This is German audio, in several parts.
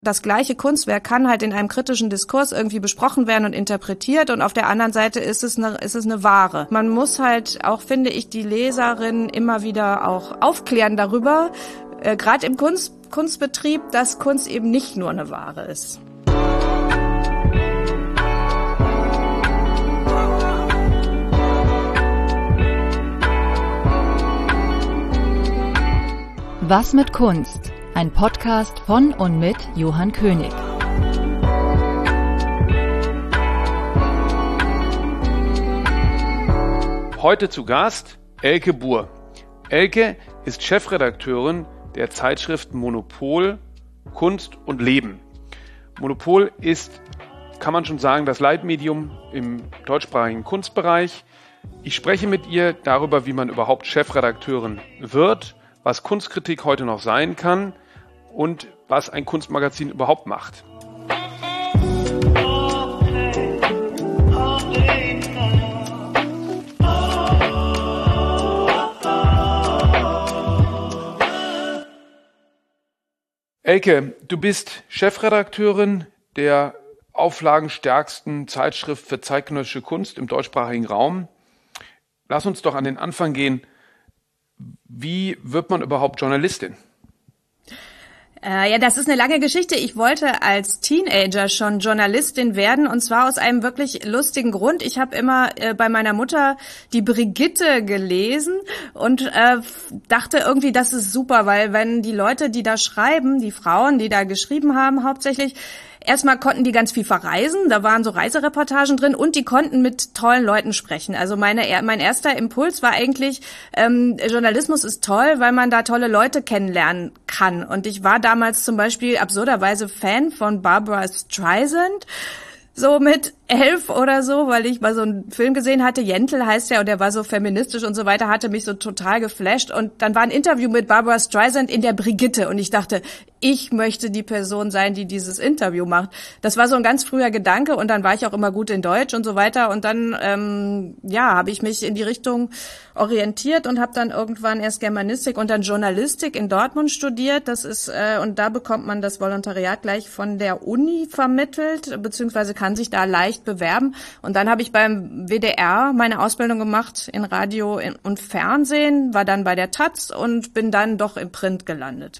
Das gleiche Kunstwerk kann halt in einem kritischen Diskurs irgendwie besprochen werden und interpretiert und auf der anderen Seite ist es eine Ware. Man muss halt auch, finde ich, die Leserin immer wieder auch aufklären darüber, gerade im Kunstbetrieb, dass Kunst eben nicht nur eine Ware ist. Was mit Kunst? Ein Podcast von und mit Johann König. Heute zu Gast Elke Buhr. Elke ist Chefredakteurin der Zeitschrift Monopol, Kunst und Leben. Monopol ist, kann man schon sagen, das Leitmedium im deutschsprachigen Kunstbereich. Ich spreche mit ihr darüber, wie man überhaupt Chefredakteurin wird, was Kunstkritik heute noch sein kann und was ein Kunstmagazin überhaupt macht. Elke, du bist Chefredakteurin der auflagenstärksten Zeitschrift für zeitgenössische Kunst im deutschsprachigen Raum. Lass uns doch an den Anfang gehen. Wie wird man überhaupt Journalistin? Ja, das ist eine lange Geschichte. Ich wollte als Teenager schon Journalistin werden und zwar aus einem wirklich lustigen Grund. Ich habe immer bei meiner Mutter die Brigitte gelesen und dachte irgendwie, das ist super, weil wenn die Leute, die da schreiben, die Frauen, die da geschrieben haben hauptsächlich, erstmal konnten die ganz viel verreisen, da waren so Reisereportagen drin und die konnten mit tollen Leuten sprechen. Also mein erster Impuls war eigentlich, Journalismus ist toll, weil man da tolle Leute kennenlernen kann. Und ich war damals zum Beispiel absurderweise Fan von Barbra Streisand, so mit 11 oder so, weil ich mal so einen Film gesehen hatte, Yentl heißt der, und der war so feministisch und so weiter, hatte mich so total geflasht. Und dann war ein Interview mit Barbra Streisand in der Brigitte und ich dachte, ich möchte die Person sein, die dieses Interview macht. Das war so ein ganz früher Gedanke und dann war ich auch immer gut in Deutsch und so weiter. Und dann, habe ich mich in die Richtung orientiert und habe dann irgendwann erst Germanistik und dann Journalistik in Dortmund studiert. Das ist und da bekommt man das Volontariat gleich von der Uni vermittelt, beziehungsweise kann sich da leicht bewerben. Und dann habe ich beim WDR meine Ausbildung gemacht in Radio und Fernsehen, war dann bei der taz und bin dann doch im Print gelandet.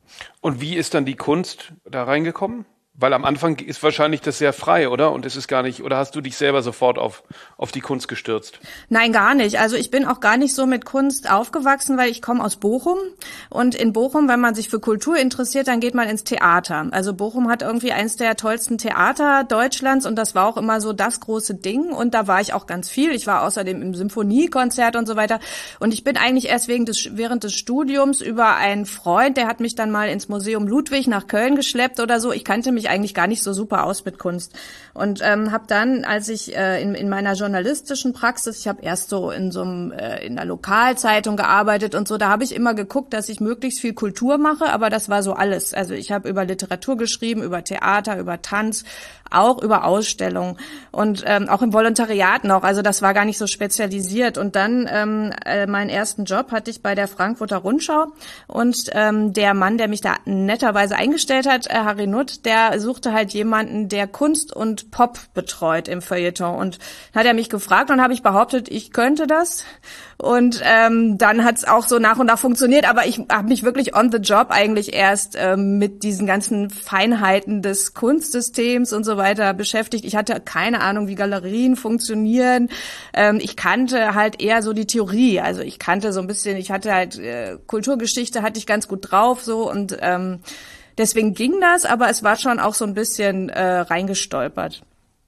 Und wie ist dann die Kunst da reingekommen? Weil am Anfang ist wahrscheinlich das sehr frei, oder? Und es ist gar nicht, oder hast du dich selber sofort auf die Kunst gestürzt? Nein, gar nicht. Also ich bin auch gar nicht so mit Kunst aufgewachsen, weil ich komme aus Bochum. Und in Bochum, wenn man sich für Kultur interessiert, dann geht man ins Theater. Also Bochum hat irgendwie eins der tollsten Theater Deutschlands und das war auch immer so das große Ding. Und da war ich auch ganz viel. Ich war außerdem im Symphoniekonzert und so weiter. Und ich bin eigentlich erst während des Studiums über einen Freund, der hat mich dann mal ins Museum Ludwig nach Köln geschleppt oder so. Ich kannte mich eigentlich gar nicht so super aus mit Kunst und habe dann, als ich in meiner journalistischen Praxis, ich habe erst so in einer Lokalzeitung gearbeitet und so, da habe ich immer geguckt, dass ich möglichst viel Kultur mache, aber das war so alles. Also ich habe über Literatur geschrieben, über Theater, über Tanz, auch über Ausstellungen und auch im Volontariat noch, also das war gar nicht so spezialisiert. Und dann meinen ersten Job hatte ich bei der Frankfurter Rundschau und der Mann, der mich da netterweise eingestellt hat, Harry Nutt, der suchte halt jemanden, der Kunst und Pop betreut im Feuilleton. Und dann hat er mich gefragt und habe ich behauptet, ich könnte das. Und dann hat es auch so nach und nach funktioniert, aber ich habe mich wirklich on the job eigentlich erst mit diesen ganzen Feinheiten des Kunstsystems und so weiter beschäftigt. Ich hatte keine Ahnung, wie Galerien funktionieren. Ich kannte halt eher so die Theorie. Also ich kannte so ein bisschen, ich hatte halt Kulturgeschichte hatte ich ganz gut drauf so und deswegen ging das, aber es war schon auch so ein bisschen reingestolpert.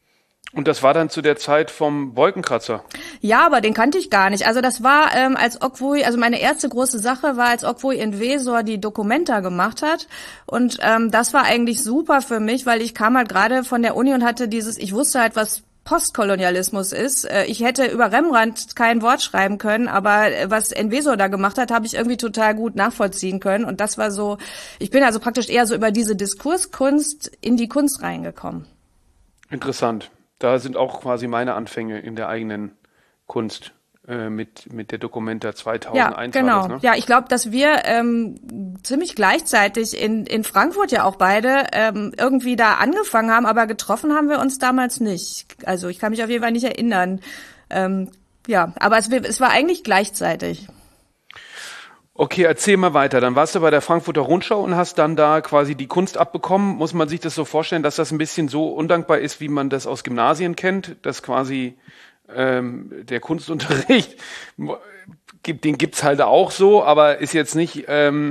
Und das war dann zu der Zeit vom Wolkenkratzer? Ja, aber den kannte ich gar nicht. Also das war, als Okwui, also meine erste große Sache war, als Okwui Enwesor die Documenta gemacht hat. Und das war eigentlich super für mich, weil ich kam halt gerade von der Uni und hatte ich wusste halt, was Postkolonialismus ist. Ich hätte über Rembrandt kein Wort schreiben können, aber was Enwesor da gemacht hat, habe ich irgendwie total gut nachvollziehen können. Und das war so, ich bin also praktisch eher so über diese Diskurskunst in die Kunst reingekommen. Interessant. Da sind auch quasi meine Anfänge in der eigenen Kunst mit der Documenta 2001 ja, genau. war das, ne? Ja, ich glaube, dass wir ziemlich gleichzeitig in Frankfurt ja auch beide irgendwie da angefangen haben, aber getroffen haben wir uns damals nicht. Also ich kann mich auf jeden Fall nicht erinnern. Ja, aber es war eigentlich gleichzeitig. Okay, erzähl mal weiter. Dann warst du bei der Frankfurter Rundschau und hast dann da quasi die Kunst abbekommen. Muss man sich das so vorstellen, dass das ein bisschen so undankbar ist, wie man das aus Gymnasien kennt, dass quasi der Kunstunterricht, den gibt's halt auch so, aber ist jetzt nicht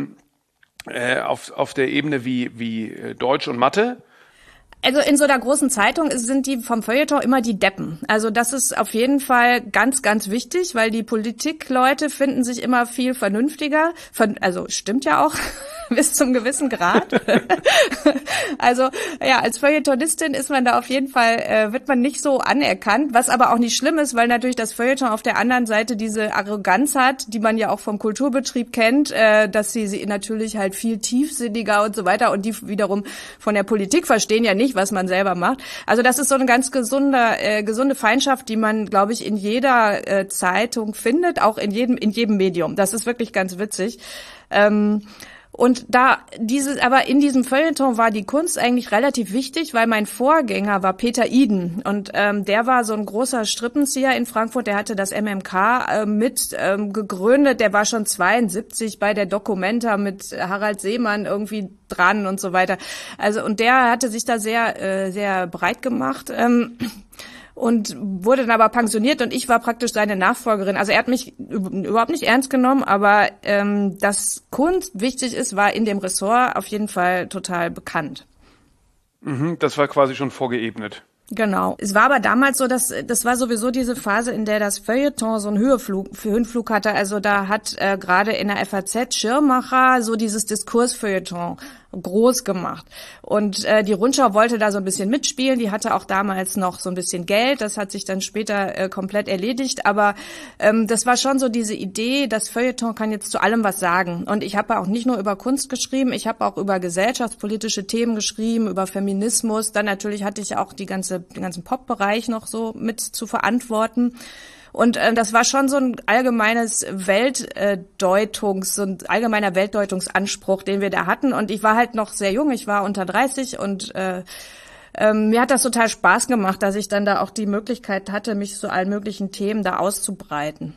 auf der Ebene wie Deutsch und Mathe? Also in so einer großen Zeitung sind die vom Feuilleton immer die Deppen. Also das ist auf jeden Fall ganz, ganz wichtig, weil die Politikleute finden sich immer viel vernünftiger. Also stimmt ja auch bis zum gewissen Grad. Also ja, als Feuilletonistin ist man da auf jeden Fall, wird man nicht so anerkannt, was aber auch nicht schlimm ist, weil natürlich das Feuilleton auf der anderen Seite diese Arroganz hat, die man ja auch vom Kulturbetrieb kennt, dass sie natürlich halt viel tiefsinniger und so weiter und die wiederum von der Politik verstehen ja nicht, was man selber macht. Also das ist so eine ganz gesunde Feindschaft, die man, glaube ich, in jeder Zeitung findet, auch in jedem Medium. Das ist wirklich ganz witzig. Und aber in diesem Feuilleton war die Kunst eigentlich relativ wichtig, weil mein Vorgänger war Peter Iden und der war so ein großer Strippenzieher in Frankfurt, der hatte das MMK mit gegründet, der war schon 72 bei der Documenta mit Harald Seemann irgendwie dran und so weiter. Also und der hatte sich da sehr sehr breit gemacht. Und wurde dann aber pensioniert und ich war praktisch seine Nachfolgerin. Also er hat mich überhaupt nicht ernst genommen, aber dass Kunst wichtig ist, war in dem Ressort auf jeden Fall total bekannt. Das war quasi schon vorgeebnet. Genau. Es war aber damals so, dass das war sowieso diese Phase, in der das Feuilleton so einen Höhenflug hatte. Also da hat gerade in der FAZ Schirmacher so dieses Diskursfeuilleton groß gemacht. Und die Rundschau wollte da so ein bisschen mitspielen. Die hatte auch damals noch so ein bisschen Geld. Das hat sich dann später komplett erledigt. Aber das war schon so diese Idee, das Feuilleton kann jetzt zu allem was sagen. Und ich habe auch nicht nur über Kunst geschrieben, ich habe auch über gesellschaftspolitische Themen geschrieben, über Feminismus. Dann natürlich hatte ich auch den ganzen Pop-Bereich noch so mit zu verantworten. Und das war schon so ein allgemeiner Weltdeutungsanspruch, den wir da hatten. Und ich war halt noch sehr jung, ich war unter 30 und mir hat das total Spaß gemacht, dass ich dann da auch die Möglichkeit hatte, mich zu allen möglichen Themen da auszubreiten.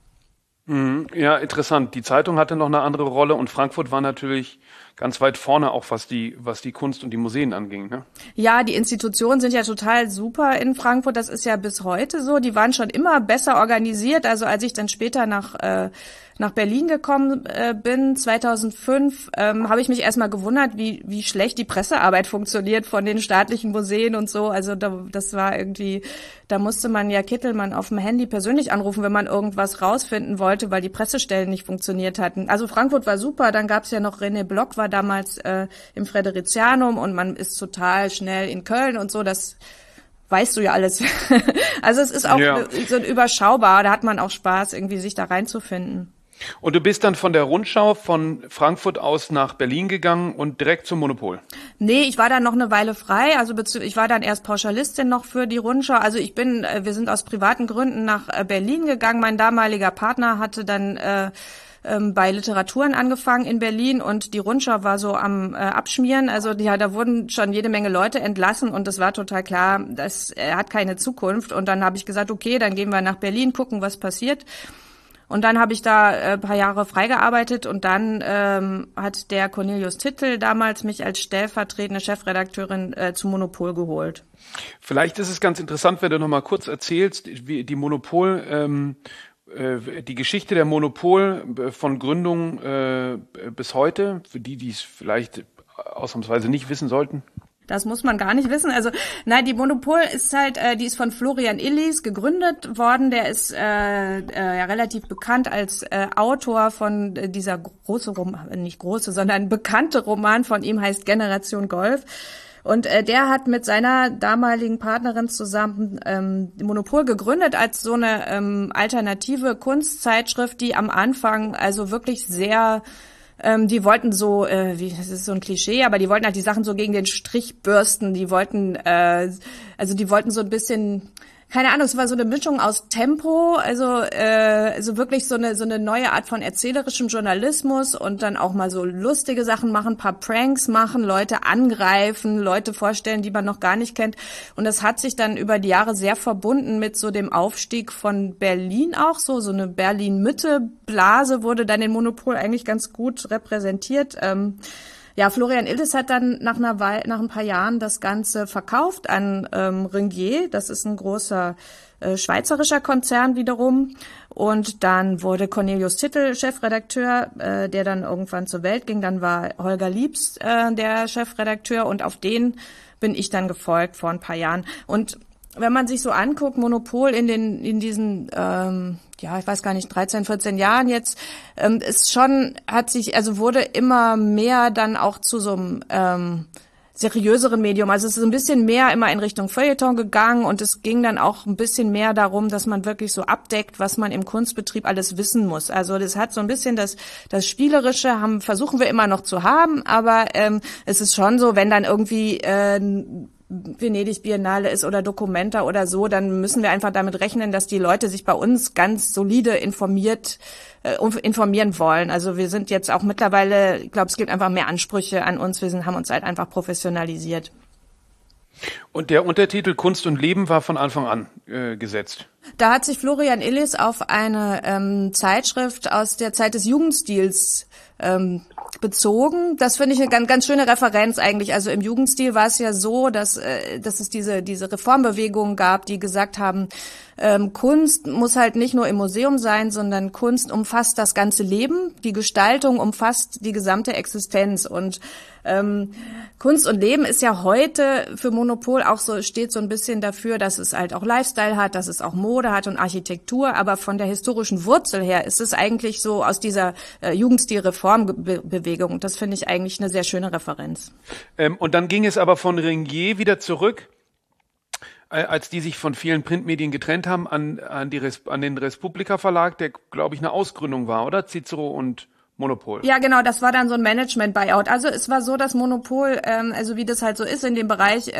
Ja, interessant. Die Zeitung hatte noch eine andere Rolle und Frankfurt war natürlich ganz weit vorne, auch was die Kunst und die Museen anging, ne? Ja, die Institutionen sind ja total super in Frankfurt. Das ist ja bis heute so. Die waren schon immer besser organisiert. Also als ich dann später nach Berlin gekommen bin, 2005, habe ich mich erstmal gewundert, wie schlecht die Pressearbeit funktioniert von den staatlichen Museen und so. Also das war irgendwie, da musste man ja Kittelmann auf dem Handy persönlich anrufen, wenn man irgendwas rausfinden wollte, weil die Pressestellen nicht funktioniert hatten. Also Frankfurt war super. Dann gab's ja noch René Block, war damals im Friderizianum und man ist total schnell in Köln und so. Das weißt du ja alles. Also es ist auch so überschaubar. Da hat man auch Spaß, irgendwie sich da reinzufinden. Und du bist dann von der Rundschau von Frankfurt aus nach Berlin gegangen und direkt zum Monopol? Nee, ich war dann noch eine Weile frei. Also ich war dann erst Pauschalistin noch für die Rundschau. Also wir sind aus privaten Gründen nach Berlin gegangen. Mein damaliger Partner hatte dann bei Literaturen angefangen in Berlin und die Rundschau war so am Abschmieren. Also da wurden schon jede Menge Leute entlassen und es war total klar, er hat keine Zukunft. Und dann habe ich gesagt, okay, dann gehen wir nach Berlin, gucken, was passiert. Und dann habe ich da ein paar Jahre freigearbeitet und dann hat der Cornelius Tittel damals mich als stellvertretende Chefredakteurin zum Monopol geholt. Vielleicht ist es ganz interessant, wenn du noch mal kurz erzählst, wie die Monopol, die Geschichte der Monopol von Gründung bis heute, für die es vielleicht ausnahmsweise nicht wissen sollten. Das muss man gar nicht wissen. Also, nein, die Monopol ist halt, die ist von Florian Illies gegründet worden. Der ist ja relativ bekannt als Autor von dieser bekannte Roman von ihm heißt Generation Golf. Und der hat mit seiner damaligen Partnerin zusammen Monopol gegründet als so eine alternative Kunstzeitschrift, die am Anfang also wirklich sehr die wollten so, das ist so ein Klischee, aber die wollten halt die Sachen so gegen den Strich bürsten. Die wollten so ein bisschen keine Ahnung, es war so eine Mischung aus Tempo, also wirklich so eine neue Art von erzählerischem Journalismus und dann auch mal so lustige Sachen machen, ein paar Pranks machen, Leute angreifen, Leute vorstellen, die man noch gar nicht kennt. Und das hat sich dann über die Jahre sehr verbunden mit so dem Aufstieg von Berlin auch, so eine Berlin-Mitte-Blase wurde dann in Monopol eigentlich ganz gut repräsentiert. Ja, Florian Illies hat dann nach ein paar Jahren das Ganze verkauft an Ringier. Das ist ein großer schweizerischer Konzern wiederum. Und dann wurde Cornelius Tittel Chefredakteur, der dann irgendwann zur Welt ging. Dann war Holger Liebs der Chefredakteur und auf den bin ich dann gefolgt vor ein paar Jahren. Und wenn man sich so anguckt, Monopol in diesen, ich weiß gar nicht, 13, 14 Jahren jetzt, wurde immer mehr dann auch zu so einem, seriöseren Medium. Also es ist ein bisschen mehr immer in Richtung Feuilleton gegangen und es ging dann auch ein bisschen mehr darum, dass man wirklich so abdeckt, was man im Kunstbetrieb alles wissen muss. Also das hat so ein bisschen das Spielerische versuchen wir immer noch zu haben, aber es ist schon so, wenn dann irgendwie Venedig Biennale ist oder Documenta oder so, dann müssen wir einfach damit rechnen, dass die Leute sich bei uns ganz solide informieren wollen. Also wir sind jetzt auch mittlerweile, ich glaube, es gibt einfach mehr Ansprüche an uns. Wir haben uns halt einfach professionalisiert. Und der Untertitel Kunst und Leben war von Anfang an gesetzt? Da hat sich Florian Illies auf eine Zeitschrift aus der Zeit des Jugendstils bezogen. Das finde ich eine ganz, ganz schöne Referenz eigentlich. Also im Jugendstil war es ja so, dass es diese Reformbewegung gab, die gesagt haben, Kunst muss halt nicht nur im Museum sein, sondern Kunst umfasst das ganze Leben. Die Gestaltung umfasst die gesamte Existenz. Und Kunst und Leben ist ja heute für Monopol auch so, steht so ein bisschen dafür, dass es halt auch Lifestyle hat, dass es auch Mode hat und Architektur. Aber von der historischen Wurzel her ist es eigentlich so aus dieser Jugendstil-Reformbewegung. Das finde ich eigentlich eine sehr schöne Referenz. Und dann ging es aber von Ringier wieder zurück, als die sich von vielen Printmedien getrennt haben, an den Respublika Verlag, der, glaube ich, eine Ausgründung war, oder? Cicero und Monopol. Ja, genau, das war dann so ein Management-Buyout. Also es war so, dass Monopol, also wie das halt so ist in dem Bereich,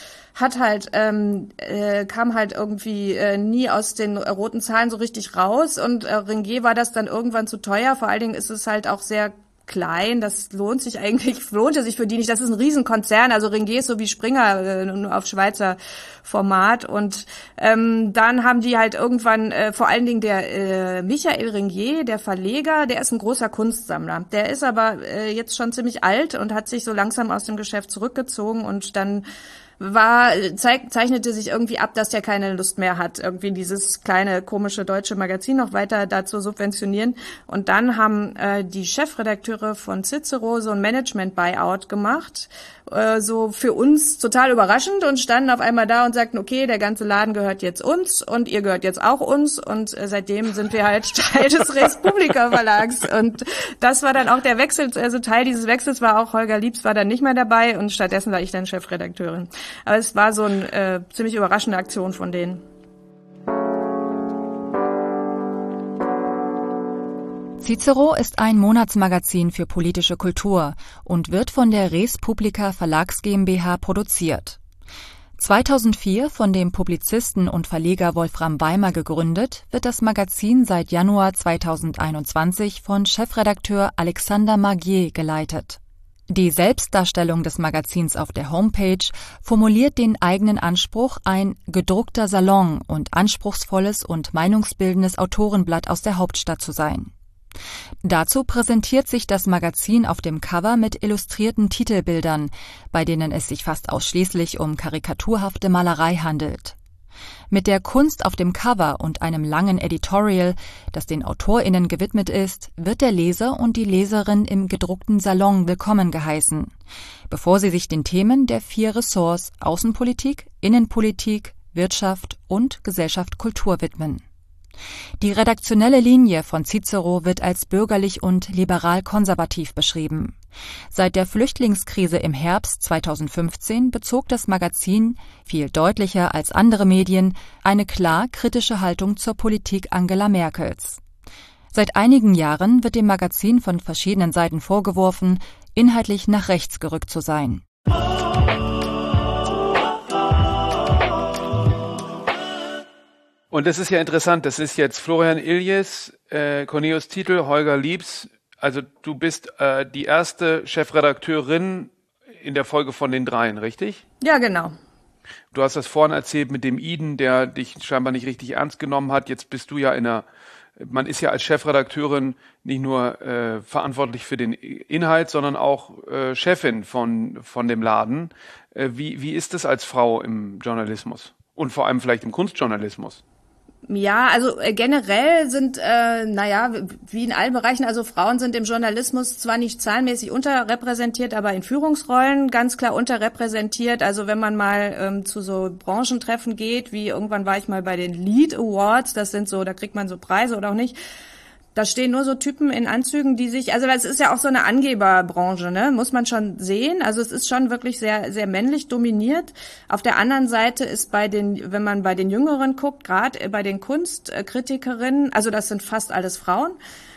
kam halt irgendwie nie aus den roten Zahlen so richtig raus und Ringier war das dann irgendwann zu teuer. Vor allen Dingen ist es halt auch sehr klein, das lohnte sich für die nicht. Das ist ein Riesenkonzern, also Ringier ist so wie Springer, nur auf Schweizer Format. Und dann haben die halt irgendwann, vor allen Dingen der Michael Ringier, der Verleger, der ist ein großer Kunstsammler. Der ist aber jetzt schon ziemlich alt und hat sich so langsam aus dem Geschäft zurückgezogen und dann zeichnete sich irgendwie ab, dass der keine Lust mehr hat, irgendwie dieses kleine komische deutsche Magazin noch weiter da zu subventionieren. Und dann haben die Chefredakteure von Cicero so ein Management-Buyout gemacht, so für uns total überraschend und standen auf einmal da und sagten, okay, der ganze Laden gehört jetzt uns und ihr gehört jetzt auch uns und seitdem sind wir halt Teil des Respublika Verlags und das war dann auch der Wechsel, also Teil dieses Wechsels war auch Holger Liebs war dann nicht mehr dabei und stattdessen war ich dann Chefredakteurin. Aber es war so eine ziemlich überraschende Aktion von denen. Cicero ist ein Monatsmagazin für politische Kultur und wird von der Res Publica Verlags GmbH produziert. 2004 von dem Publizisten und Verleger Wolfram Weimer gegründet, wird das Magazin seit Januar 2021 von Chefredakteur Alexander Magier geleitet. Die Selbstdarstellung des Magazins auf der Homepage formuliert den eigenen Anspruch, ein gedruckter Salon und anspruchsvolles und meinungsbildendes Autorenblatt aus der Hauptstadt zu sein. Dazu präsentiert sich das Magazin auf dem Cover mit illustrierten Titelbildern, bei denen es sich fast ausschließlich um karikaturhafte Malerei handelt. Mit der Kunst auf dem Cover und einem langen Editorial, das den AutorInnen gewidmet ist, wird der Leser und die Leserin im gedruckten Salon willkommen geheißen, bevor sie sich den Themen der 4 Ressorts Außenpolitik, Innenpolitik, Wirtschaft und Gesellschaft Kultur widmen. Die redaktionelle Linie von Cicero wird als bürgerlich und liberal-konservativ beschrieben. Seit der Flüchtlingskrise im Herbst 2015 bezog das Magazin, viel deutlicher als andere Medien, eine klar kritische Haltung zur Politik Angela Merkels. Seit einigen Jahren wird dem Magazin von verschiedenen Seiten vorgeworfen, inhaltlich nach rechts gerückt zu sein. Und das ist ja interessant, das ist jetzt Florian Iljes, Cornelius Titel, Holger Liebs. Also du bist die erste Chefredakteurin in der Folge von den dreien, richtig? Ja, genau. Du hast das vorhin erzählt mit dem Iden, der dich scheinbar nicht richtig ernst genommen hat. Jetzt bist du ja man ist ja als Chefredakteurin nicht nur verantwortlich für den Inhalt, sondern auch Chefin von dem Laden. Wie ist das als Frau im Journalismus? Und vor allem vielleicht im Kunstjournalismus? Ja, also generell sind, wie in allen Bereichen, also Frauen sind im Journalismus zwar nicht zahlenmäßig unterrepräsentiert, aber in Führungsrollen ganz klar unterrepräsentiert. Also wenn man mal zu so Branchentreffen geht, wie irgendwann war ich mal bei den Lead Awards, das sind so, da kriegt man so Preise oder auch nicht. Da stehen nur so Typen in Anzügen, also das ist ja auch so eine Angeberbranche, ne? Muss man schon sehen. Also es ist schon wirklich sehr, sehr männlich dominiert. Auf der anderen Seite ist wenn man bei den Jüngeren guckt, gerade bei den Kunstkritikerinnen, also das sind fast alles Frauen.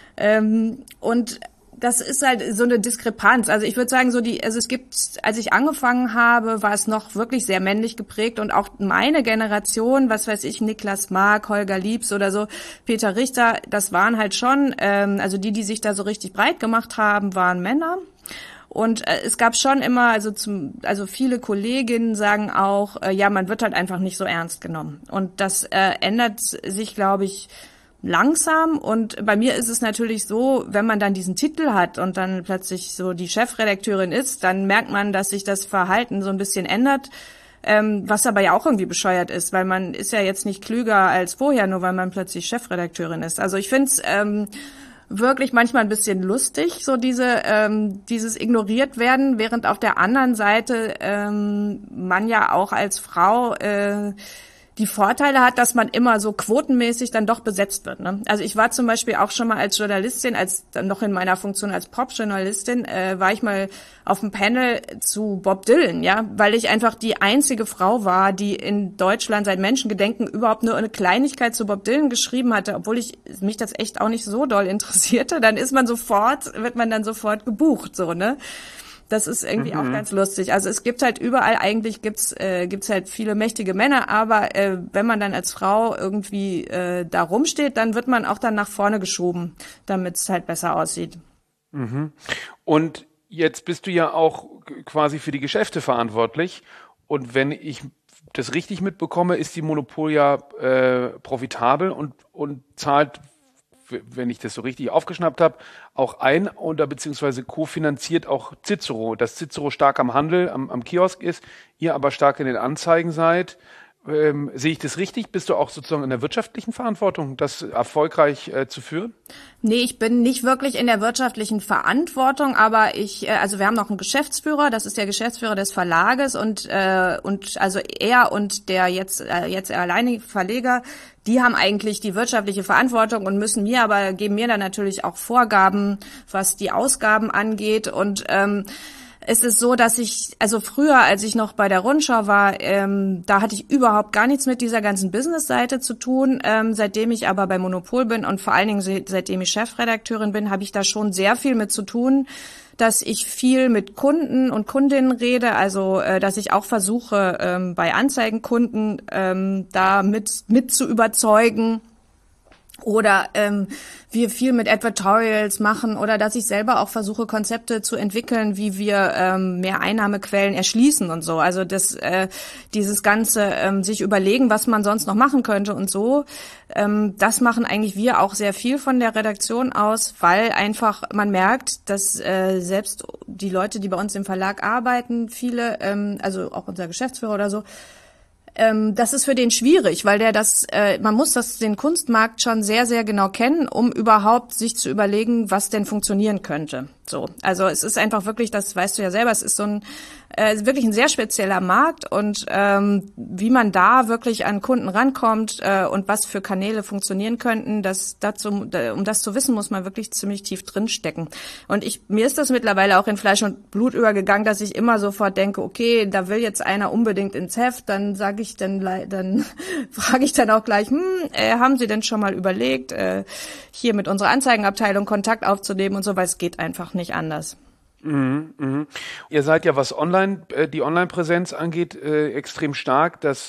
Und das ist halt so eine Diskrepanz. Also ich würde sagen, es gibt, als ich angefangen habe, war es noch wirklich sehr männlich geprägt und auch meine Generation, was weiß ich, Niklas Mark, Holger Liebs oder so, Peter Richter, das waren halt schon, also die sich da so richtig breit gemacht haben, waren Männer. Und es gab schon immer, also viele Kolleginnen sagen auch, man wird halt einfach nicht so ernst genommen. Und das ändert sich, glaube ich, langsam. Und bei mir ist es natürlich so, wenn man dann diesen Titel hat und dann plötzlich so die Chefredakteurin ist, dann merkt man, dass sich das Verhalten so ein bisschen ändert, was aber ja auch irgendwie bescheuert ist, weil man ist ja jetzt nicht klüger als vorher, nur weil man plötzlich Chefredakteurin ist. Also ich finde es wirklich manchmal ein bisschen lustig, so dieses ignoriert werden, während auf der anderen Seite man ja auch als Frau die Vorteile hat, dass man immer so quotenmäßig dann doch besetzt wird. Ne? Also ich war zum Beispiel auch schon mal als Journalistin, noch in meiner Funktion als Popjournalistin, war ich mal auf dem Panel zu Bob Dylan, ja, weil ich einfach die einzige Frau war, die in Deutschland seit Menschengedenken überhaupt nur eine Kleinigkeit zu Bob Dylan geschrieben hatte, obwohl mich das echt auch nicht so doll interessierte. Dann wird man dann sofort gebucht, so, ne? Das ist irgendwie auch ganz lustig. Also es gibt halt überall, eigentlich gibt's halt viele mächtige Männer, aber wenn man dann als Frau irgendwie da rumsteht, dann wird man auch dann nach vorne geschoben, damit es halt besser aussieht. Mhm. Und jetzt bist du ja auch quasi für die Geschäfte verantwortlich. Und wenn ich das richtig mitbekomme, ist die Monopol ja profitabel und zahlt, wenn ich das so richtig aufgeschnappt habe, auch ein oder beziehungsweise kofinanziert auch Cicero, dass Cicero stark am Handel, am Kiosk ist, ihr aber stark in den Anzeigen seid. Sehe ich das richtig? Bist du auch sozusagen in der wirtschaftlichen Verantwortung, das erfolgreich zu führen? Nee, ich bin nicht wirklich in der wirtschaftlichen Verantwortung, aber wir haben noch einen Geschäftsführer, das ist der Geschäftsführer des Verlages und also er und der jetzt alleinige Verleger, die haben eigentlich die wirtschaftliche Verantwortung und geben mir dann natürlich auch Vorgaben, was die Ausgaben angeht und es ist so, dass früher, als ich noch bei der Rundschau war, da hatte ich überhaupt gar nichts mit dieser ganzen Business-Seite zu tun. Seitdem ich aber bei Monopol bin und vor allen Dingen seitdem ich Chefredakteurin bin, habe ich da schon sehr viel mit zu tun, dass ich viel mit Kunden und Kundinnen rede, also dass ich auch versuche, bei Anzeigenkunden da mit zu überzeugen. Oder wir viel mit Advertorials machen oder dass ich selber auch versuche, Konzepte zu entwickeln, wie wir mehr Einnahmequellen erschließen und so. Also dieses ganze sich überlegen, was man sonst noch machen könnte und so, das machen eigentlich wir auch sehr viel von der Redaktion aus, weil einfach man merkt, dass selbst die Leute, die bei uns im Verlag arbeiten, viele, also auch unser Geschäftsführer oder so, das ist für den schwierig, weil man muss den Kunstmarkt schon sehr, sehr genau kennen, um überhaupt sich zu überlegen, was denn funktionieren könnte. So. Also es ist einfach wirklich, das weißt du ja selber, es ist wirklich ein sehr spezieller Markt und wie man da wirklich an Kunden rankommt und was für Kanäle funktionieren könnten, um das zu wissen, muss man wirklich ziemlich tief drinstecken. Und mir ist das mittlerweile auch in Fleisch und Blut übergegangen, dass ich immer sofort denke, okay, da will jetzt einer unbedingt ins Heft, dann frage ich dann auch gleich, haben Sie denn schon mal überlegt, hier mit unserer Anzeigenabteilung Kontakt aufzunehmen und so, weil es geht einfach nicht anders. Ihr seid ja, was die Online-Präsenz angeht, extrem stark. Das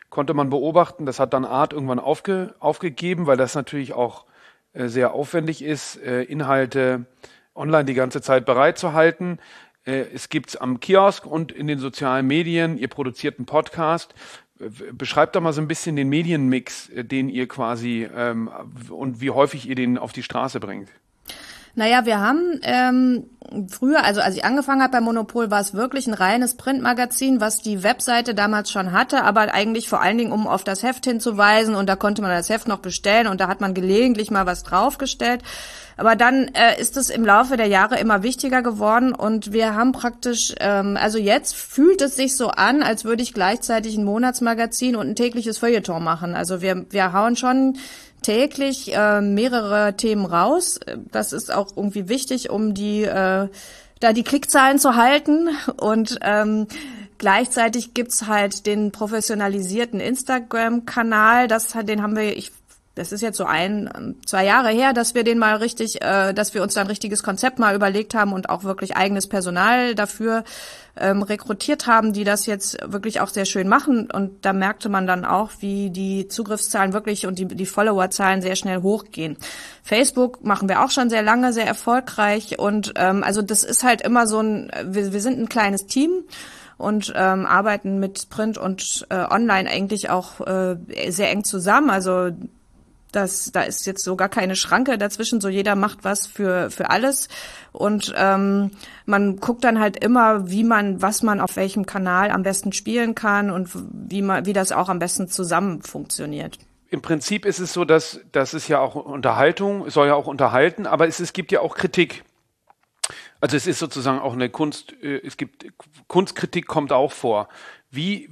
konnte man beobachten. Das hat dann Art irgendwann aufgegeben, weil das natürlich auch sehr aufwendig ist, Inhalte online die ganze Zeit bereitzuhalten. Es gibt's am Kiosk und in den sozialen Medien. Ihr produziert einen Podcast. Beschreibt doch mal so ein bisschen den Medienmix, den ihr quasi und wie häufig ihr den auf die Straße bringt. Naja, wir haben früher, also als ich angefangen habe bei Monopol, war es wirklich ein reines Printmagazin, was die Webseite damals schon hatte, aber eigentlich vor allen Dingen, um auf das Heft hinzuweisen, und da konnte man das Heft noch bestellen und da hat man gelegentlich mal was draufgestellt. Aber dann ist es im Laufe der Jahre immer wichtiger geworden und wir haben praktisch, also jetzt fühlt es sich so an, als würde ich gleichzeitig ein Monatsmagazin und ein tägliches Feuilleton machen. Also wir hauen schon täglich mehrere Themen raus. Das ist auch irgendwie wichtig, um da die Klickzahlen zu halten. Und gleichzeitig gibt's halt den professionalisierten Instagram-Kanal. Den haben wir, das ist jetzt so 2 Jahre her, dass wir den mal richtig, dass wir uns da ein richtiges Konzept mal überlegt haben und auch wirklich eigenes Personal dafür rekrutiert haben, die das jetzt wirklich auch sehr schön machen. Und da merkte man dann auch, wie die Zugriffszahlen wirklich und die Followerzahlen sehr schnell hochgehen. Facebook machen wir auch schon sehr lange, sehr erfolgreich. Und also das ist halt immer so wir sind ein kleines Team und arbeiten mit Print und Online eigentlich auch sehr eng zusammen. Also da ist jetzt so gar keine Schranke dazwischen, so jeder macht was für alles und man guckt dann halt immer, was man auf welchem Kanal am besten spielen kann und wie das auch am besten zusammen funktioniert. Im Prinzip ist es so, dass es ja auch Unterhaltung, es soll ja auch unterhalten, aber es gibt ja auch Kritik. Also es ist sozusagen auch eine Kunstkritik kommt auch vor. Wie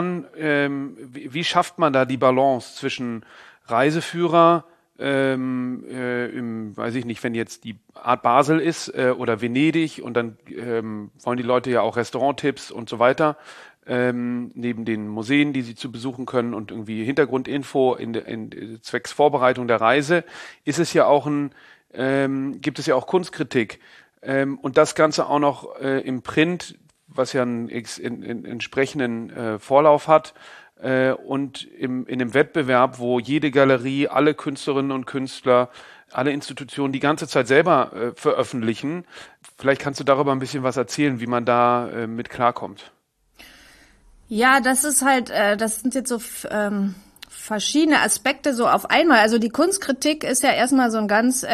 schafft man da die Balance zwischen Reiseführer, weiß ich nicht, wenn jetzt die Art Basel ist oder Venedig und dann wollen die Leute ja auch Restauranttipps und so weiter, neben den Museen, die sie zu besuchen können und irgendwie Hintergrundinfo in zwecks Vorbereitung der Reise, ist es ja auch gibt es ja auch Kunstkritik und das Ganze auch noch im Print, was ja einen entsprechenden Vorlauf hat. Und in einem Wettbewerb, wo jede Galerie, alle Künstlerinnen und Künstler, alle Institutionen die ganze Zeit selber veröffentlichen. Vielleicht kannst du darüber ein bisschen was erzählen, wie man da mit klarkommt. Ja, das ist halt, das sind jetzt so verschiedene Aspekte so auf einmal. Also die Kunstkritik ist ja erstmal so ein ganz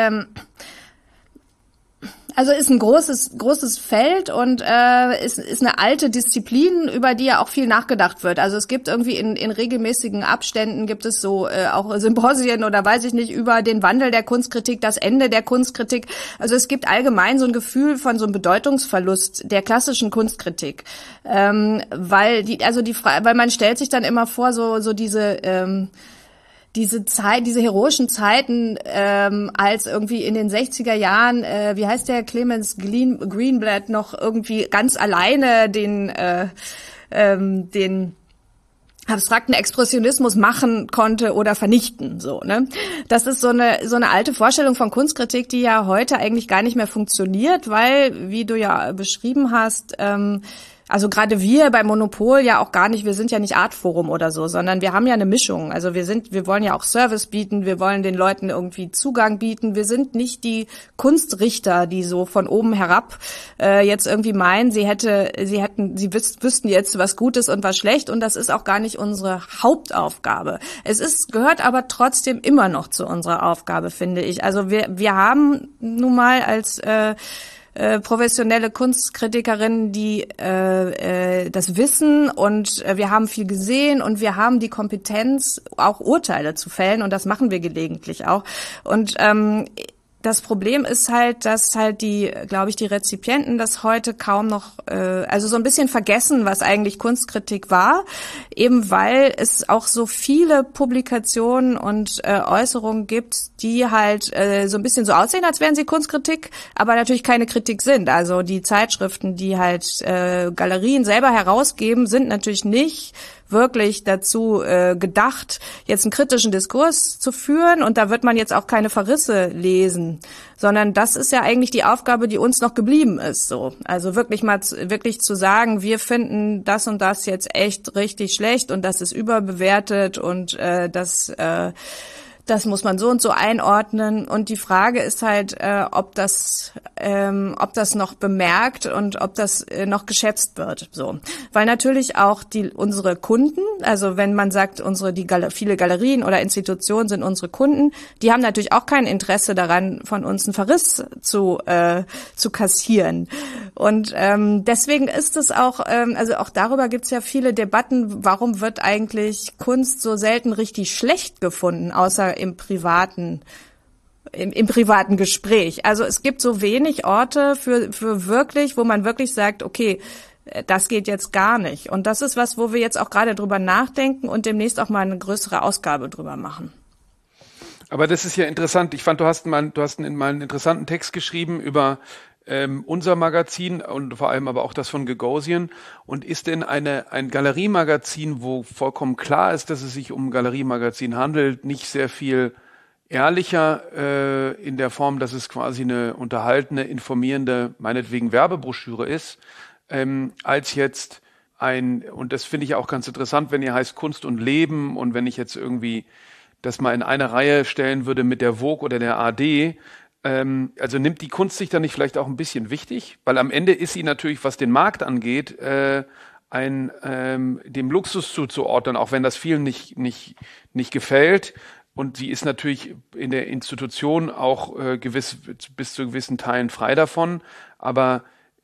also ist ein großes Feld und ist eine alte Disziplin, über die ja auch viel nachgedacht wird. Also es gibt irgendwie in regelmäßigen Abständen gibt es so auch Symposien oder weiß ich nicht über den Wandel der Kunstkritik, das Ende der Kunstkritik. Also es gibt allgemein so ein Gefühl von so einem Bedeutungsverlust der klassischen Kunstkritik, weil man stellt sich dann immer vor so diese heroischen Zeiten, als irgendwie in den 60er Jahren, wie heißt der, Clemens Greenblatt noch irgendwie ganz alleine den abstrakten Expressionismus machen konnte oder vernichten, so, ne? Das ist so eine alte Vorstellung von Kunstkritik, die ja heute eigentlich gar nicht mehr funktioniert, weil, wie du ja beschrieben hast, also gerade wir bei Monopol ja auch gar nicht, wir sind ja nicht Artforum oder so, sondern wir haben ja eine Mischung. Also wir wollen ja auch Service bieten, wir wollen den Leuten irgendwie Zugang bieten. Wir sind nicht die Kunstrichter, die so von oben herab jetzt irgendwie meinen, sie wüssten jetzt, was gut ist und was schlecht, und das ist auch gar nicht unsere Hauptaufgabe. Gehört aber trotzdem immer noch zu unserer Aufgabe, finde ich. Also wir haben nun mal als professionelle Kunstkritikerinnen, die das wissen, und wir haben viel gesehen und wir haben die Kompetenz, auch Urteile zu fällen, und das machen wir gelegentlich auch. Und das Problem ist halt, dass halt die Rezipienten das heute kaum noch, also so ein bisschen vergessen, was eigentlich Kunstkritik war, eben weil es auch so viele Publikationen und Äußerungen gibt, die halt so ein bisschen so aussehen, als wären sie Kunstkritik, aber natürlich keine Kritik sind. Also die Zeitschriften, die halt Galerien selber herausgeben, sind natürlich nicht wirklich dazu gedacht, jetzt einen kritischen Diskurs zu führen und da wird man jetzt auch keine Verrisse lesen, sondern das ist ja eigentlich die Aufgabe, die uns noch geblieben ist, so. Also wirklich zu sagen, wir finden das und das jetzt echt richtig schlecht und das ist überbewertet und das muss man so und so einordnen. Und die Frage ist halt, ob das noch bemerkt und ob das noch geschätzt wird. So, weil natürlich auch unsere Kunden, also wenn man sagt, viele Galerien oder Institutionen sind unsere Kunden, die haben natürlich auch kein Interesse daran, von uns einen Verriss zu kassieren. Und deswegen ist es auch, also auch darüber gibt es ja viele Debatten. Warum wird eigentlich Kunst so selten richtig schlecht gefunden, außer im privaten Gespräch. Also es gibt so wenig Orte für wirklich, wo man wirklich sagt, okay, das geht jetzt gar nicht. Und das ist was, wo wir jetzt auch gerade drüber nachdenken und demnächst auch mal eine größere Ausgabe drüber machen. Aber das ist ja interessant. Ich fand, du hast mal einen interessanten Text geschrieben über unser Magazin und vor allem aber auch das von Gagosian. Und ist denn ein Galeriemagazin, wo vollkommen klar ist, dass es sich um ein Galeriemagazin handelt, nicht sehr viel ehrlicher in der Form, dass es quasi eine unterhaltende, informierende, meinetwegen Werbebroschüre ist, als jetzt und das finde ich auch ganz interessant, wenn ihr heißt Kunst und Leben und wenn ich jetzt irgendwie das mal in eine Reihe stellen würde mit der Vogue oder der AD, also nimmt die Kunst sich da nicht vielleicht auch ein bisschen wichtig? Weil am Ende ist sie natürlich, was den Markt angeht, dem Luxus zuzuordnen, auch wenn das vielen nicht gefällt. Und sie ist natürlich in der Institution auch bis zu gewissen Teilen frei davon. Aber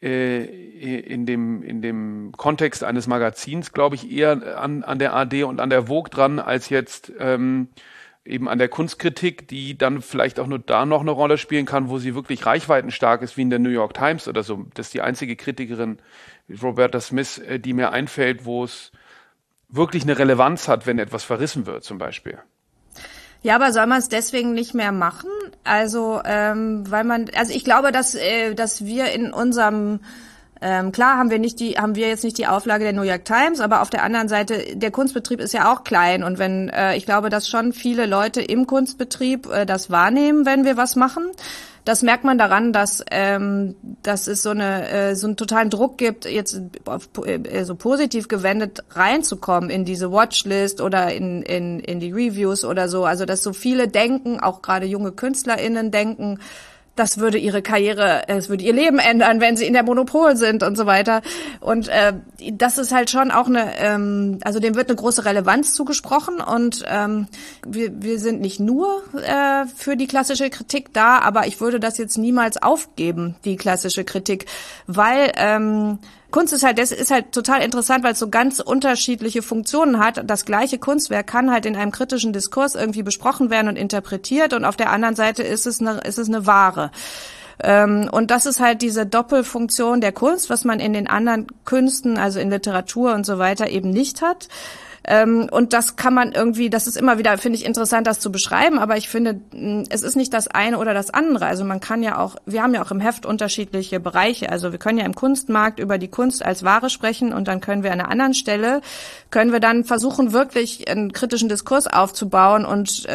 in dem Kontext eines Magazins glaube ich eher an der AD und an der Vogue dran, als jetzt eben an der Kunstkritik, die dann vielleicht auch nur da noch eine Rolle spielen kann, wo sie wirklich reichweitenstark ist, wie in der New York Times oder so. Das ist die einzige Kritikerin, Roberta Smith, die mir einfällt, wo es wirklich eine Relevanz hat, wenn etwas verrissen wird, zum Beispiel. Ja, aber soll man es deswegen nicht mehr machen? Also, ich glaube, dass wir in unserem klar haben wir jetzt nicht die Auflage der New York Times, aber auf der anderen Seite, der Kunstbetrieb ist ja auch klein und ich glaube, dass schon viele Leute im Kunstbetrieb das wahrnehmen, wenn wir was machen. Das merkt man daran, dass es so einen totalen Druck gibt, jetzt so positiv gewendet reinzukommen in diese Watchlist oder in die Reviews oder so. Also dass so viele denken, auch gerade junge KünstlerInnen denken, das würde ihr Leben ändern, wenn sie in der Monopol sind und so weiter. Und das ist halt schon auch also dem wird eine große Relevanz zugesprochen und wir sind nicht nur für die klassische Kritik da, aber ich würde das jetzt niemals aufgeben, die klassische Kritik, weil Kunst ist halt total interessant, weil es so ganz unterschiedliche Funktionen hat. Das gleiche Kunstwerk kann halt in einem kritischen Diskurs irgendwie besprochen werden und interpretiert und auf der anderen Seite ist es eine Ware. Und das ist halt diese Doppelfunktion der Kunst, was man in den anderen Künsten, also in Literatur und so weiter eben nicht hat. Und das kann man irgendwie, das ist immer wieder, finde ich, interessant, das zu beschreiben, aber ich finde, es ist nicht das eine oder das andere. Also wir haben ja auch im Heft unterschiedliche Bereiche. Also wir können ja im Kunstmarkt über die Kunst als Ware sprechen und dann können wir an einer anderen Stelle, dann versuchen, wirklich einen kritischen Diskurs aufzubauen und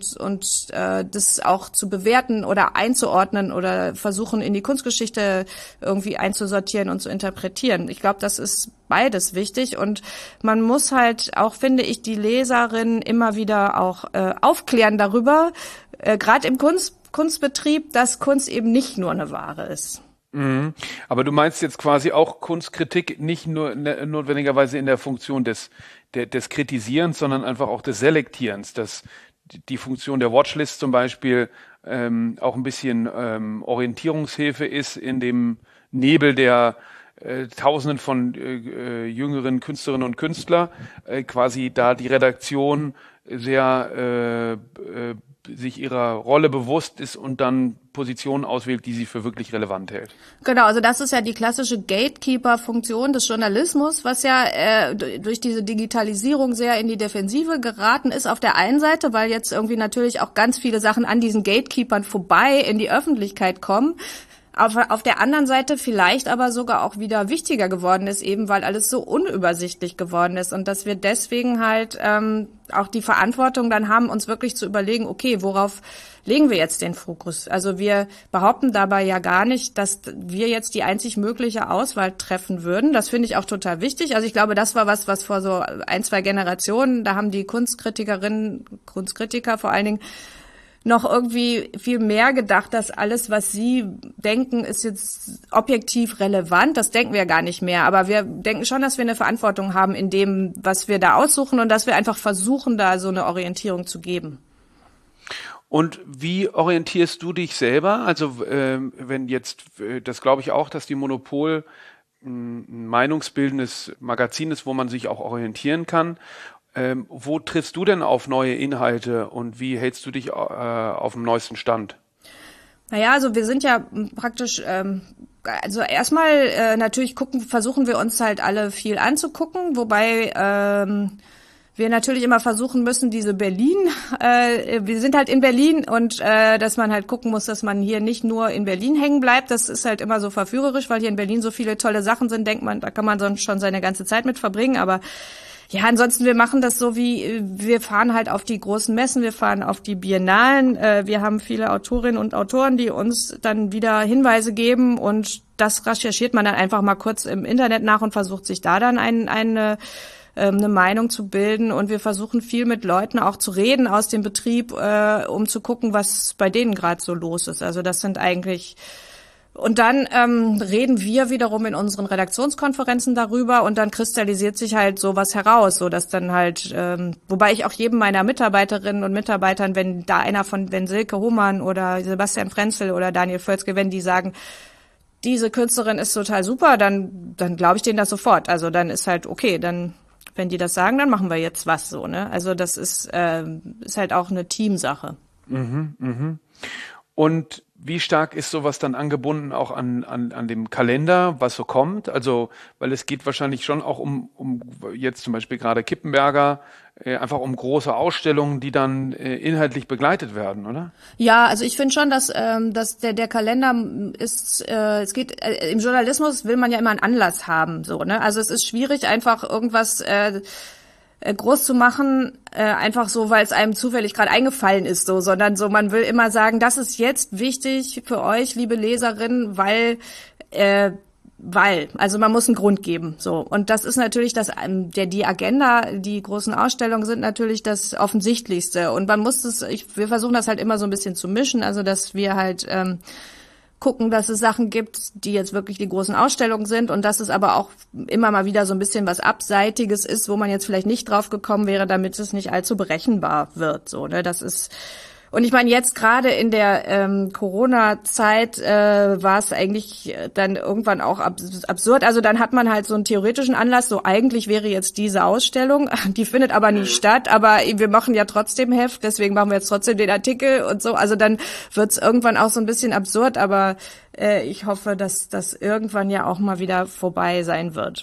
das auch zu bewerten oder einzuordnen oder versuchen, in die Kunstgeschichte irgendwie einzusortieren und zu interpretieren. Ich glaube, das ist beides wichtig und man muss halt auch, finde ich, die Leserinnen immer wieder auch aufklären darüber, gerade im Kunstbetrieb, dass Kunst eben nicht nur eine Ware ist. Mhm. Aber du meinst jetzt quasi auch Kunstkritik nicht nur notwendigerweise in der Funktion des Kritisierens, sondern einfach auch des Selektierens, dass die Funktion der Watchlist zum Beispiel auch ein bisschen Orientierungshilfe ist in dem Nebel der Tausenden von jüngeren Künstlerinnen und Künstler, quasi da die Redaktion sehr sich ihrer Rolle bewusst ist und dann Positionen auswählt, die sie für wirklich relevant hält. Genau, also das ist ja die klassische Gatekeeper-Funktion des Journalismus, was ja durch diese Digitalisierung sehr in die Defensive geraten ist auf der einen Seite, weil jetzt irgendwie natürlich auch ganz viele Sachen an diesen Gatekeepern vorbei in die Öffentlichkeit kommen. auf der anderen Seite vielleicht aber sogar auch wieder wichtiger geworden ist, eben weil alles so unübersichtlich geworden ist und dass wir deswegen halt auch die Verantwortung dann haben, uns wirklich zu überlegen, okay, worauf legen wir jetzt den Fokus? Also wir behaupten dabei ja gar nicht, dass wir jetzt die einzig mögliche Auswahl treffen würden. Das finde ich auch total wichtig. Also ich glaube, das war was vor so 1-2 Generationen, da haben die Kunstkritikerinnen, Kunstkritiker vor allen Dingen noch irgendwie viel mehr gedacht, dass alles, was sie denken, ist jetzt objektiv relevant. Das denken wir gar nicht mehr. Aber wir denken schon, dass wir eine Verantwortung haben in dem, was wir da aussuchen und dass wir einfach versuchen, da so eine Orientierung zu geben. Und wie orientierst du dich selber? Also wenn jetzt, das glaube ich auch, dass die Monopol ein meinungsbildendes Magazin ist, wo man sich auch orientieren kann. Wo triffst du denn auf neue Inhalte und wie hältst du dich auf dem neuesten Stand? Naja, also wir sind ja praktisch, also erstmal natürlich versuchen wir uns halt alle viel anzugucken, wobei wir natürlich immer versuchen müssen, wir sind halt in Berlin und dass man halt gucken muss, dass man hier nicht nur in Berlin hängen bleibt. Das ist halt immer so verführerisch, weil hier in Berlin so viele tolle Sachen sind, denkt man, da kann man sonst schon seine ganze Zeit mit verbringen, aber ja, ansonsten, wir machen das so wir fahren halt auf die großen Messen, wir fahren auf die Biennalen, wir haben viele Autorinnen und Autoren, die uns dann wieder Hinweise geben und das recherchiert man dann einfach mal kurz im Internet nach und versucht sich da dann eine Meinung zu bilden und wir versuchen viel mit Leuten auch zu reden aus dem Betrieb, um zu gucken, was bei denen gerade so los ist. Also das sind eigentlich und dann reden wir wiederum in unseren Redaktionskonferenzen darüber und dann kristallisiert sich halt sowas heraus, so dass dann halt, wobei ich auch jedem meiner Mitarbeiterinnen und Mitarbeitern, wenn Silke Hohmann oder Sebastian Frenzel oder Daniel Völzke, wenn die sagen, diese Künstlerin ist total super, dann glaube ich denen das sofort. Also dann ist halt okay, dann wenn die das sagen, dann machen wir jetzt was so, ne? Also das ist halt auch eine Teamsache. Und wie stark ist sowas dann angebunden auch an dem Kalender, was so kommt? Also, weil es geht wahrscheinlich schon auch um jetzt zum Beispiel gerade Kippenberger, einfach um große Ausstellungen, die dann inhaltlich begleitet werden, oder? Ja, also ich finde schon, dass der Kalender ist, es geht, im Journalismus will man ja immer einen Anlass haben, so, ne? Also es ist schwierig, einfach irgendwas groß zu machen, einfach so, weil es einem zufällig gerade eingefallen ist, so, sondern so, man will immer sagen, das ist jetzt wichtig für euch, liebe Leserinnen, weil, also man muss einen Grund geben, so. Und das ist natürlich die Agenda, die großen Ausstellungen sind natürlich das Offensichtlichste. Und man muss wir versuchen das halt immer so ein bisschen zu mischen, also dass wir halt, gucken, dass es Sachen gibt, die jetzt wirklich die großen Ausstellungen sind und dass es aber auch immer mal wieder so ein bisschen was Abseitiges ist, wo man jetzt vielleicht nicht drauf gekommen wäre, damit es nicht allzu berechenbar wird. So, ne? Das ist und ich meine, jetzt gerade in der Corona-Zeit war es eigentlich dann irgendwann auch absurd. Also dann hat man halt so einen theoretischen Anlass, so eigentlich wäre jetzt diese Ausstellung, die findet aber nicht statt, aber wir machen ja trotzdem Heft, deswegen machen wir jetzt trotzdem den Artikel und so. Also dann wird es irgendwann auch so ein bisschen absurd, aber ich hoffe, dass das irgendwann ja auch mal wieder vorbei sein wird.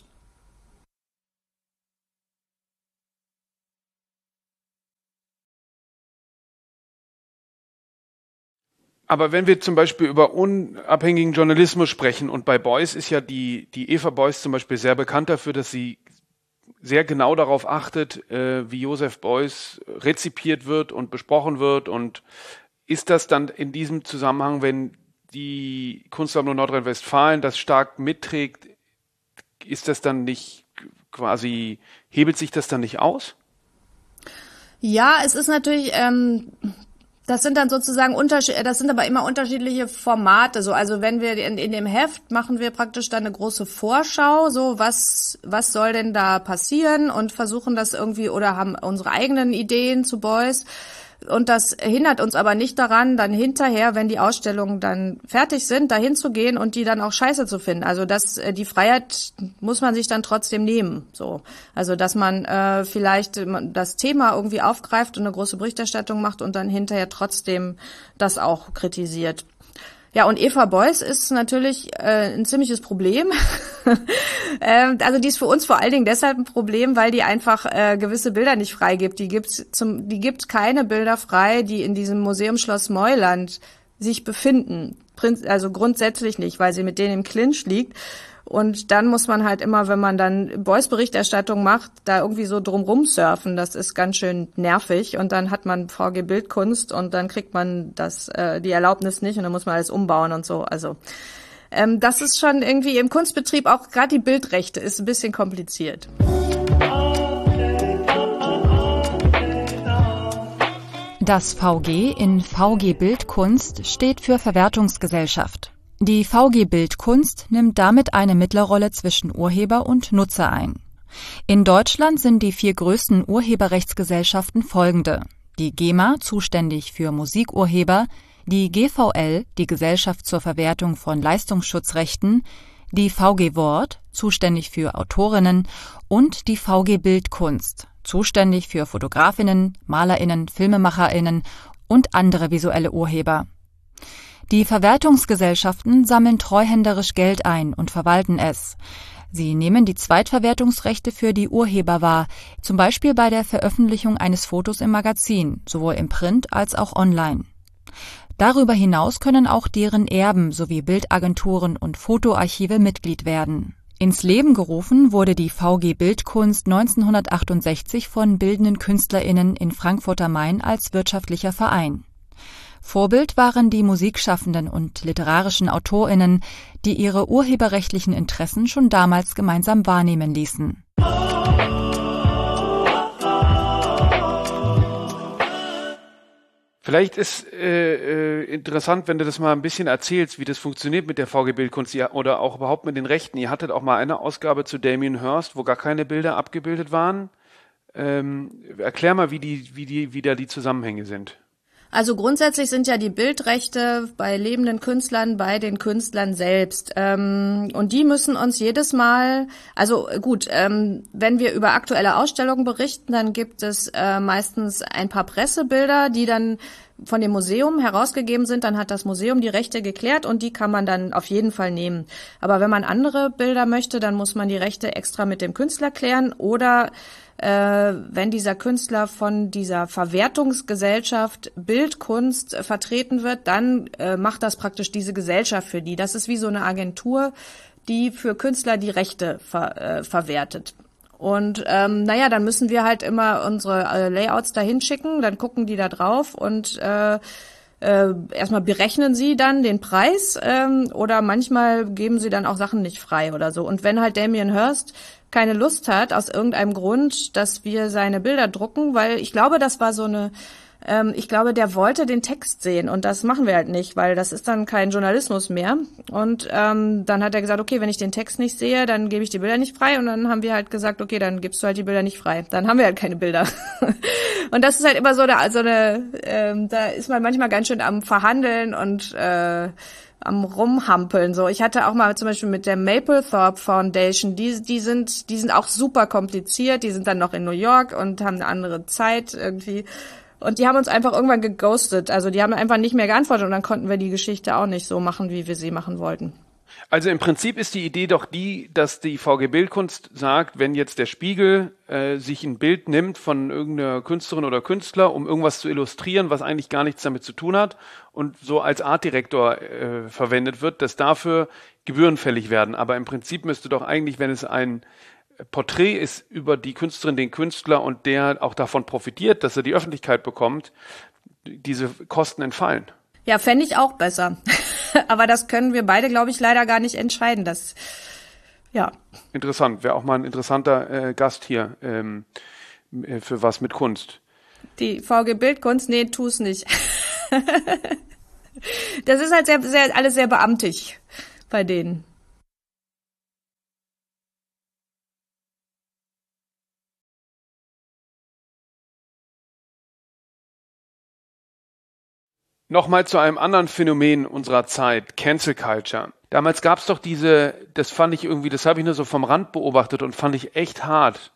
Aber wenn wir zum Beispiel über unabhängigen Journalismus sprechen und bei Beuys ist ja die Eva Beuys zum Beispiel sehr bekannt dafür, dass sie sehr genau darauf achtet, wie Joseph Beuys rezipiert wird und besprochen wird. Und ist das dann in diesem Zusammenhang, wenn die Kunstsammlung Nordrhein-Westfalen das stark mitträgt, ist das dann nicht quasi, hebelt sich das dann nicht aus? Ja, es ist natürlich, das sind dann sozusagen das sind aber immer unterschiedliche Formate, so. Also wenn wir in dem Heft machen wir praktisch dann eine große Vorschau, so was soll denn da passieren und versuchen das irgendwie oder haben unsere eigenen Ideen zu Beuys. Und das hindert uns aber nicht daran, dann hinterher, wenn die Ausstellungen dann fertig sind, dahin zu gehen und die dann auch scheiße zu finden. Also die Freiheit muss man sich dann trotzdem nehmen. So, also dass man vielleicht das Thema irgendwie aufgreift und eine große Berichterstattung macht und dann hinterher trotzdem das auch kritisiert. Ja, und Eva Beuys ist natürlich ein ziemliches Problem. Also die ist für uns vor allen Dingen deshalb ein Problem, weil die einfach gewisse Bilder nicht freigibt. Die gibt keine Bilder frei, die in diesem Museum Schloss Meuland sich befinden. Also grundsätzlich nicht, weil sie mit denen im Clinch liegt. Und dann muss man halt immer, wenn man dann Beuys-Berichterstattung macht, da irgendwie so drumrum surfen. Das ist ganz schön nervig. Und dann hat man VG Bildkunst und dann kriegt man die Erlaubnis nicht und dann muss man alles umbauen und so. Also das ist schon irgendwie im Kunstbetrieb, auch gerade die Bildrechte, ist ein bisschen kompliziert. Das VG in VG Bildkunst steht für Verwertungsgesellschaft. Die VG Bildkunst nimmt damit eine Mittlerrolle zwischen Urheber und Nutzer ein. In Deutschland sind die 4 größten Urheberrechtsgesellschaften folgende: die GEMA, zuständig für Musikurheber, die GVL, die Gesellschaft zur Verwertung von Leistungsschutzrechten, die VG Wort, zuständig für Autorinnen, und die VG Bildkunst, zuständig für Fotografinnen, Malerinnen, Filmemacherinnen und andere visuelle Urheber. Die Verwertungsgesellschaften sammeln treuhänderisch Geld ein und verwalten es. Sie nehmen die Zweitverwertungsrechte für die Urheber wahr, zum Beispiel bei der Veröffentlichung eines Fotos im Magazin, sowohl im Print als auch online. Darüber hinaus können auch deren Erben sowie Bildagenturen und Fotoarchive Mitglied werden. Ins Leben gerufen wurde die VG Bildkunst 1968 von bildenden KünstlerInnen in Frankfurt am Main als wirtschaftlicher Verein. Vorbild waren die Musikschaffenden und literarischen AutorInnen, die ihre urheberrechtlichen Interessen schon damals gemeinsam wahrnehmen ließen. Vielleicht ist interessant, wenn du das mal ein bisschen erzählst, wie das funktioniert mit der VG Bildkunst oder auch überhaupt mit den Rechten. Ihr hattet auch mal eine Ausgabe zu Damien Hirst, wo gar keine Bilder abgebildet waren. Erklär mal, wie da die Zusammenhänge sind. Also grundsätzlich sind ja die Bildrechte bei lebenden Künstlern bei den Künstlern selbst. Und die müssen uns jedes Mal, also gut, wenn wir über aktuelle Ausstellungen berichten, dann gibt es meistens ein paar Pressebilder, die dann von dem Museum herausgegeben sind. Dann hat das Museum die Rechte geklärt und die kann man dann auf jeden Fall nehmen. Aber wenn man andere Bilder möchte, dann muss man die Rechte extra mit dem Künstler klären oder wenn dieser Künstler von dieser Verwertungsgesellschaft Bildkunst vertreten wird, dann macht das praktisch diese Gesellschaft für die. Das ist wie so eine Agentur, die für Künstler die Rechte verwertet. Und dann müssen wir halt immer unsere Layouts dahin schicken, dann gucken die da drauf und erstmal berechnen sie dann den Preis oder manchmal geben sie dann auch Sachen nicht frei oder so. Und wenn halt Damien Hirst keine Lust hat, aus irgendeinem Grund, dass wir seine Bilder drucken, weil ich glaube, das war so eine, ich glaube, der wollte den Text sehen und das machen wir halt nicht, weil das ist dann kein Journalismus mehr. Und dann hat er gesagt, okay, wenn ich den Text nicht sehe, dann gebe ich die Bilder nicht frei. Und dann haben wir halt gesagt, okay, dann gibst du halt die Bilder nicht frei. Dann haben wir halt keine Bilder. Und das ist halt immer so da ist man manchmal ganz schön am Verhandeln und am Rumhampeln. So, ich hatte auch mal zum Beispiel mit der Mapplethorpe Foundation, die sind auch super kompliziert, die sind dann noch in New York und haben eine andere Zeit irgendwie. Und die haben uns einfach irgendwann geghostet. Also die haben einfach nicht mehr geantwortet und dann konnten wir die Geschichte auch nicht so machen, wie wir sie machen wollten. Also im Prinzip ist die Idee doch die, dass die VG Bildkunst sagt, wenn jetzt der Spiegel sich ein Bild nimmt von irgendeiner Künstlerin oder Künstler, um irgendwas zu illustrieren, was eigentlich gar nichts damit zu tun hat und so als Artdirektor verwendet wird, dass dafür Gebühren fällig werden. Aber im Prinzip müsste doch eigentlich, wenn es ein Porträt ist über die Künstlerin, den Künstler und der auch davon profitiert, dass er die Öffentlichkeit bekommt, diese Kosten entfallen. Ja, fände ich auch besser. Aber das können wir beide, glaube ich, leider gar nicht entscheiden. Ja. Interessant, wäre auch mal ein interessanter Gast hier für was mit Kunst. Die VG Bildkunst? Nee, tu's nicht. Das ist halt alles sehr beamtig bei denen. Nochmal zu einem anderen Phänomen unserer Zeit, Cancel Culture. Damals gab es doch das fand ich irgendwie, das habe ich nur so vom Rand beobachtet und fand ich echt hart.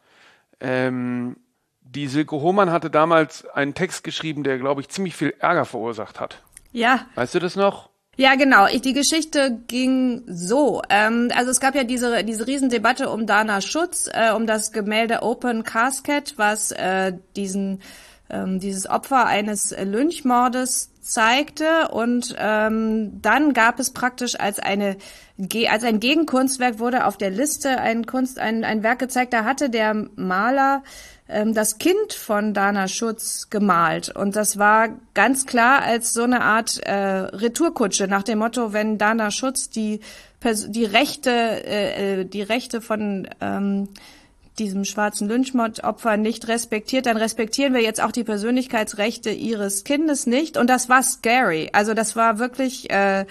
Die Silke Hohmann hatte damals einen Text geschrieben, der, glaube ich, ziemlich viel Ärger verursacht hat. Ja. Weißt du das noch? Ja, genau. Die Geschichte ging so. Also es gab ja diese Riesendebatte um Dana Schutz, um das Gemälde Open Casket, was diesen dieses Opfer eines Lynchmordes zeigte und dann gab es praktisch als ein Gegenkunstwerk wurde auf der Liste ein Werk gezeigt, da hatte der Maler das Kind von Dana Schutz gemalt und das war ganz klar als so eine Art Retourkutsche nach dem Motto, wenn Dana Schutz die Rechte von diesem schwarzen Lynchmord-Opfer nicht respektiert, dann respektieren wir jetzt auch die Persönlichkeitsrechte ihres Kindes nicht. Und das war scary. Also das war wirklich,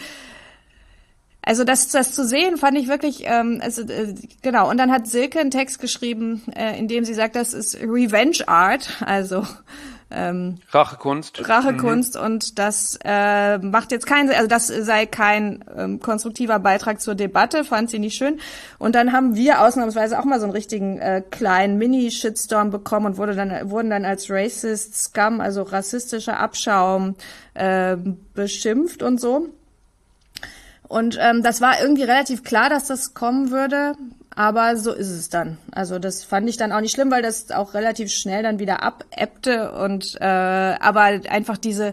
also das zu sehen, fand ich wirklich, genau. Und dann hat Silke einen Text geschrieben, in dem sie sagt, das ist Revenge Art, also Rachekunst. Und das macht jetzt keinen Sinn, also das sei kein konstruktiver Beitrag zur Debatte, fand sie nicht schön. Und dann haben wir ausnahmsweise auch mal so einen richtigen kleinen Mini-Shitstorm bekommen und wurden dann als Racist Scum, also rassistischer Abschaum, beschimpft und so. Und das war irgendwie relativ klar, dass das kommen würde. Aber so ist es dann. Also das fand ich dann auch nicht schlimm, weil das auch relativ schnell dann wieder abebbte und aber einfach wie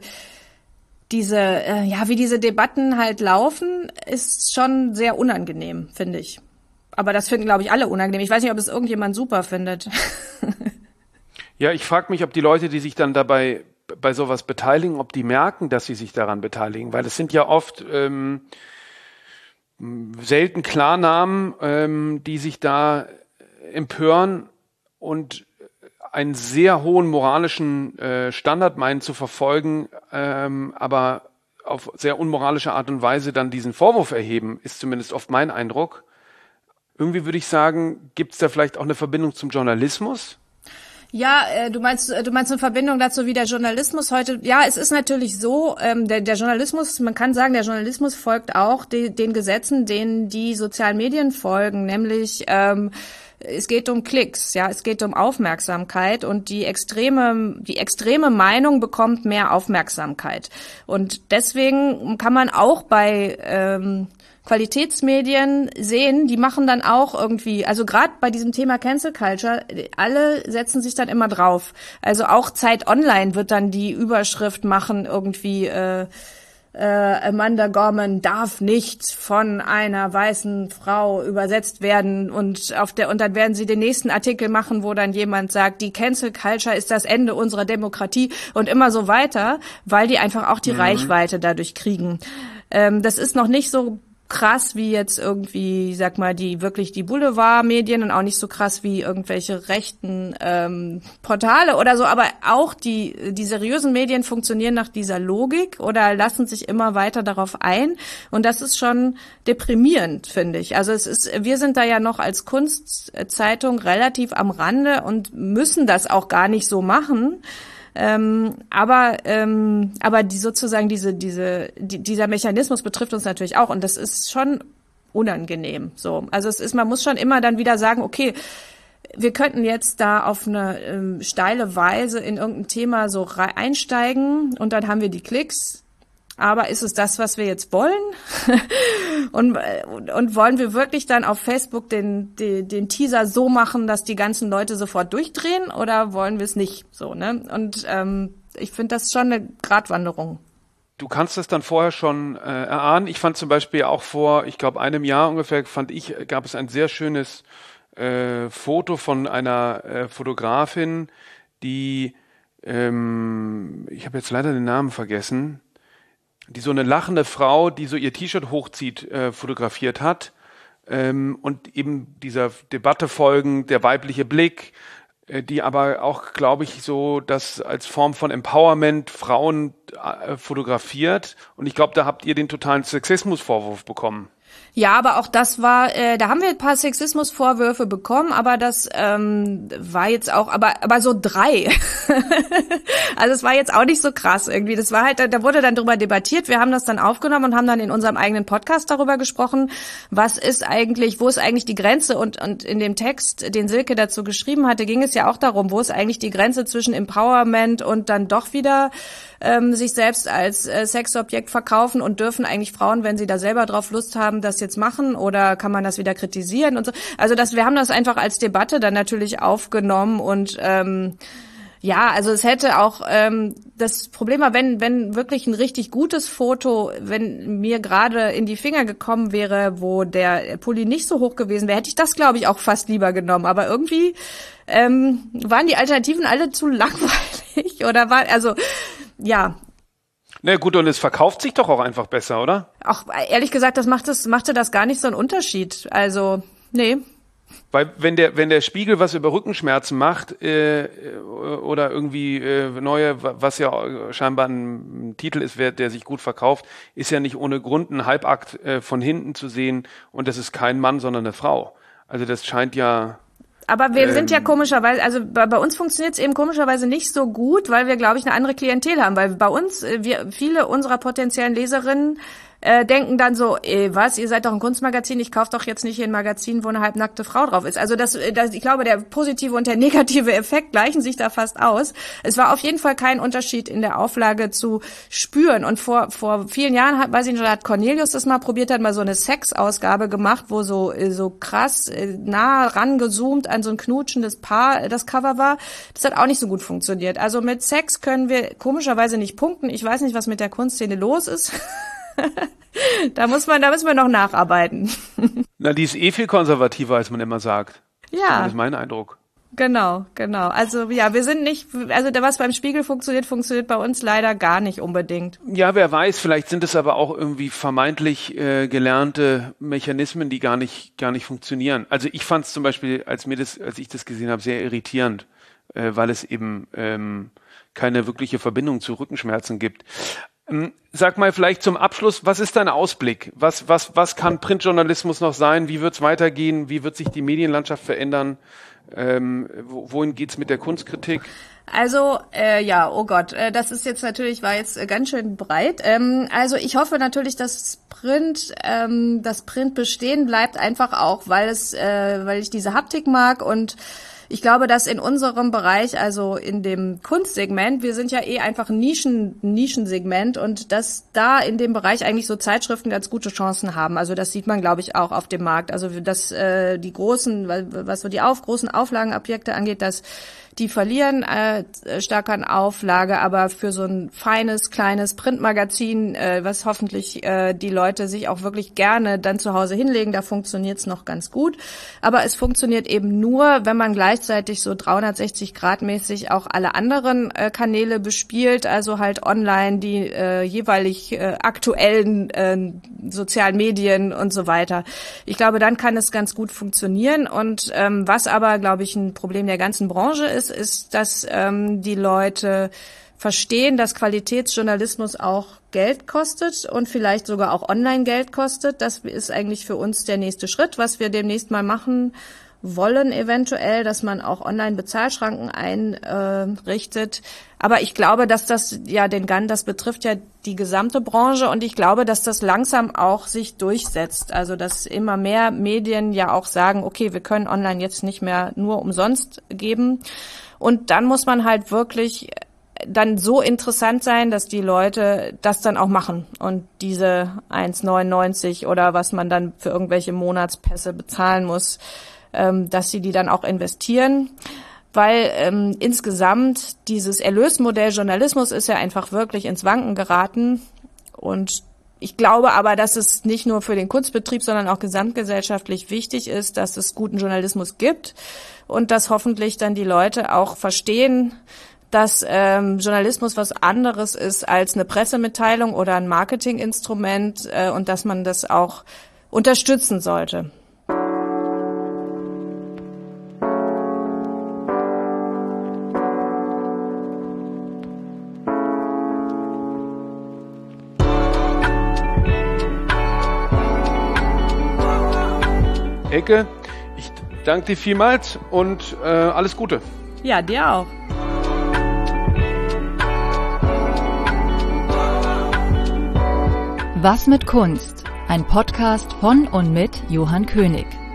diese Debatten halt laufen, ist schon sehr unangenehm, finde ich. Aber das finden, glaube ich, alle unangenehm. Ich weiß nicht, ob es irgendjemand super findet. Ja, ich frage mich, ob die Leute, die sich dann dabei bei sowas beteiligen, ob die merken, dass sie sich daran beteiligen, weil es sind ja oft selten Klarnamen, die sich da empören und einen sehr hohen moralischen Standard meinen zu verfolgen, aber auf sehr unmoralische Art und Weise dann diesen Vorwurf erheben, ist zumindest oft mein Eindruck. Irgendwie würde ich sagen, gibt es da vielleicht auch eine Verbindung zum Journalismus? Ja, du meinst eine Verbindung dazu, wie der Journalismus heute, ja, es ist natürlich so, der Journalismus, man kann sagen, der Journalismus folgt auch den Gesetzen, denen die sozialen Medien folgen, nämlich es geht um Klicks, ja, es geht um Aufmerksamkeit und die extreme Meinung bekommt mehr Aufmerksamkeit. Und deswegen kann man auch bei Qualitätsmedien sehen, die machen dann auch irgendwie, also gerade bei diesem Thema Cancel Culture, alle setzen sich dann immer drauf. Also auch Zeit Online wird dann die Überschrift machen, irgendwie Amanda Gorman darf nicht von einer weißen Frau übersetzt werden und dann werden sie den nächsten Artikel machen, wo dann jemand sagt, die Cancel Culture ist das Ende unserer Demokratie und immer so weiter, weil die einfach auch die Reichweite dadurch kriegen. Das ist noch nicht so krass wie jetzt irgendwie, sag mal, die Boulevardmedien und auch nicht so krass wie irgendwelche rechten Portale oder so, aber auch die seriösen Medien funktionieren nach dieser Logik oder lassen sich immer weiter darauf ein und das ist schon deprimierend, finde ich. Also wir sind da ja noch als Kunstzeitung relativ am Rande und müssen das auch gar nicht so machen. Aber die sozusagen dieser Mechanismus betrifft uns natürlich auch und das ist schon unangenehm. So, also man muss schon immer dann wieder sagen, okay, wir könnten jetzt da auf eine steile Weise in irgendein Thema so einsteigen und dann haben wir die Klicks. Aber ist es das, was wir jetzt wollen? und wollen wir wirklich dann auf Facebook den Teaser so machen, dass die ganzen Leute sofort durchdrehen? Oder wollen wir es nicht so, ne? Und ich finde das schon eine Gratwanderung. Du kannst das dann vorher schon erahnen. Ich fand zum Beispiel auch vor, ich glaube, einem Jahr ungefähr, gab es ein sehr schönes Foto von einer Fotografin, die, ich habe jetzt leider den Namen vergessen, die so eine lachende Frau, die so ihr T-Shirt hochzieht, fotografiert hat und eben dieser Debatte folgen, der weibliche Blick, die aber auch, glaube ich, so das als Form von Empowerment Frauen fotografiert und ich glaube, da habt ihr den totalen Sexismusvorwurf bekommen. Ja, aber auch das war, da haben wir ein paar Sexismusvorwürfe bekommen, aber das war jetzt auch, aber so 3. Also es war jetzt auch nicht so krass irgendwie. Das war halt, da wurde dann drüber debattiert. Wir haben das dann aufgenommen und haben dann in unserem eigenen Podcast darüber gesprochen, wo ist eigentlich die Grenze? Und in dem Text, den Silke dazu geschrieben hatte, ging es ja auch darum, wo ist eigentlich die Grenze zwischen Empowerment und dann doch wieder sich selbst als Sexobjekt verkaufen und dürfen eigentlich Frauen, wenn sie da selber drauf Lust haben, das jetzt machen oder kann man das wieder kritisieren und so. Also wir haben das einfach als Debatte dann natürlich aufgenommen und Ja, also es hätte auch, das Problem war, wenn wirklich ein richtig gutes Foto, wenn mir gerade in die Finger gekommen wäre, wo der Pulli nicht so hoch gewesen wäre, hätte ich das, glaube ich, auch fast lieber genommen. Aber irgendwie waren die Alternativen alle zu langweilig ja. Na gut, und es verkauft sich doch auch einfach besser, oder? Auch ehrlich gesagt, machte das gar nicht so einen Unterschied. Also, nee. Weil wenn der Spiegel was über Rückenschmerzen macht oder irgendwie neue, was ja scheinbar ein Titel ist, der sich gut verkauft, ist ja nicht ohne Grund ein Halbakt von hinten zu sehen und das ist kein Mann, sondern eine Frau. Also das scheint ja... Aber wir sind ja komischerweise, also bei uns funktioniert es eben komischerweise nicht so gut, weil wir, glaube ich, eine andere Klientel haben. Weil bei uns, viele unserer potenziellen Leserinnen denken dann so, was, ihr seid doch ein Kunstmagazin, ich kaufe doch jetzt nicht hier ein Magazin, wo eine halbnackte Frau drauf ist. Also ich glaube, der positive und der negative Effekt gleichen sich da fast aus. Es war auf jeden Fall kein Unterschied in der Auflage zu spüren. Und vor vielen Jahren hat Cornelius das mal probiert, hat mal so eine Sex-Ausgabe gemacht, wo so krass nah rangezoomt an so ein knutschendes Paar das Cover war. Das hat auch nicht so gut funktioniert. Also mit Sex können wir komischerweise nicht punkten. Ich weiß nicht, was mit der Kunstszene los ist. Da müssen wir noch nacharbeiten. Na, die ist viel konservativer, als man immer sagt. Ja. Das ist mein Eindruck. Genau. Also ja, wir sind nicht, also was beim Spiegel funktioniert bei uns leider gar nicht unbedingt. Ja, wer weiß, vielleicht sind es aber auch irgendwie vermeintlich gelernte Mechanismen, die gar nicht funktionieren. Also ich fand es zum Beispiel, als ich das gesehen habe, sehr irritierend, weil es eben keine wirkliche Verbindung zu Rückenschmerzen gibt. Sag mal vielleicht zum Abschluss, was ist dein Ausblick? Was kann Printjournalismus noch sein? Wie wird es weitergehen? Wie wird sich die Medienlandschaft verändern? Wohin geht's mit der Kunstkritik? Also, oh Gott, das ist jetzt natürlich, war jetzt ganz schön breit. Also ich hoffe natürlich, dass das Print bestehen bleibt, einfach auch, weil ich diese Haptik mag und ich glaube, dass in unserem Bereich, also in dem Kunstsegment, wir sind ja einfach ein Nischensegment und dass da in dem Bereich eigentlich so Zeitschriften ganz gute Chancen haben. Also das sieht man, glaube ich, auch auf dem Markt. Also dass die großen, was so die großen Auflagenobjekte angeht, dass die verlieren stark an Auflage, aber für so ein feines, kleines Printmagazin, was hoffentlich die Leute sich auch wirklich gerne dann zu Hause hinlegen, da funktioniert's noch ganz gut. Aber es funktioniert eben nur, wenn man gleichzeitig so 360-Grad-mäßig auch alle anderen Kanäle bespielt, also halt online die jeweilig aktuellen sozialen Medien und so weiter. Ich glaube, dann kann es ganz gut funktionieren. Und was aber, glaube ich, ein Problem der ganzen Branche ist, dass die Leute verstehen, dass Qualitätsjournalismus auch Geld kostet und vielleicht sogar auch online Geld kostet. Das ist eigentlich für uns der nächste Schritt, was wir demnächst mal machen wollen eventuell, dass man auch online Bezahlschranken einrichtet. Aber ich glaube, dass das betrifft ja die gesamte Branche und ich glaube, dass das langsam auch sich durchsetzt. Also, dass immer mehr Medien ja auch sagen, okay, wir können online jetzt nicht mehr nur umsonst geben. Und dann muss man halt wirklich dann so interessant sein, dass die Leute das dann auch machen und diese 1,99 oder was man dann für irgendwelche Monatspässe bezahlen muss, dass sie die dann auch investieren, weil insgesamt dieses Erlösmodell Journalismus ist ja einfach wirklich ins Wanken geraten und ich glaube aber, dass es nicht nur für den Kunstbetrieb, sondern auch gesamtgesellschaftlich wichtig ist, dass es guten Journalismus gibt und dass hoffentlich dann die Leute auch verstehen, dass Journalismus was anderes ist als eine Pressemitteilung oder ein Marketinginstrument und dass man das auch unterstützen sollte. Elke, ich danke dir vielmals und alles Gute. Ja, dir auch. Was mit Kunst? Ein Podcast von und mit Johann König.